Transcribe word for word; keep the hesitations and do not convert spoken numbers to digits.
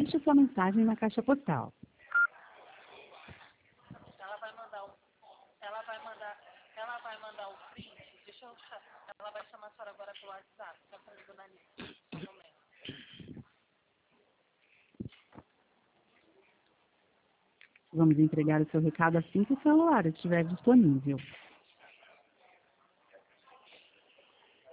deixe sua mensagem na caixa postal. Ela vai mandar o, ela vai mandar, ela vai mandar o print. Deixa eu, ela vai chamar a senhora agora pelo WhatsApp. Tá falando do nariz. Um momento. Vamos entregar o seu recado assim que o celular estiver disponível.